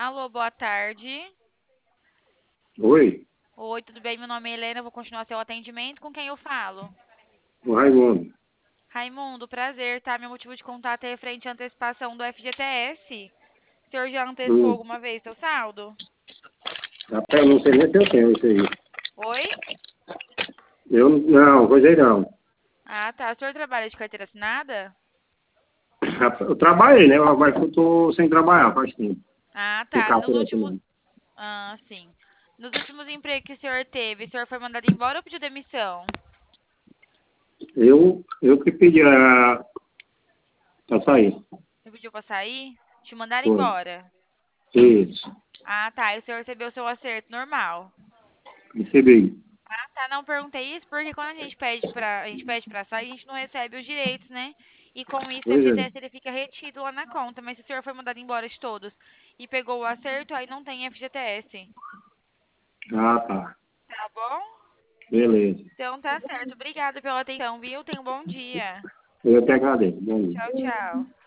Alô, boa tarde. Oi, Oi, tudo bem? Meu nome é Helena, eu vou continuar seu atendimento. Com quem eu falo? o Raimundo. Raimundo, prazer, tá? Meu motivo de contato é referente à antecipação do FGTS. O senhor já antecipou Hum. alguma vez seu saldo? Rapaz, eu não sei nem se eu tenho isso aí. Oi? Eu não, coisa aí não. Ah, tá. O senhor trabalha de carteira assinada? Rapaz, eu trabalhei, né? Mas eu tô sem trabalhar faz tempo. Ah, Tem tá. Nos carteira últimos... assinada. Ah, sim. Nos últimos empregos que o senhor teve, o senhor foi mandado embora ou pediu demissão? Eu que pedi pra sair. Você pediu pra sair? Te mandaram Foi. embora? Isso. Ah, tá. E o senhor recebeu seu acerto normal? Recebi. Ah, tá, não perguntei isso porque quando a gente pede pra sair, a gente não recebe os direitos, né? E com isso o Pois é. FGTS ele fica retido lá na conta, mas se o senhor foi mandado embora de todos e pegou o acerto, aí não tem FGTS. Ah, tá. Tá bom? Beleza. Então tá certo. Obrigada pela atenção, viu? Tenha um bom dia. Eu que agradeço. Bom dia. Tchau, tchau.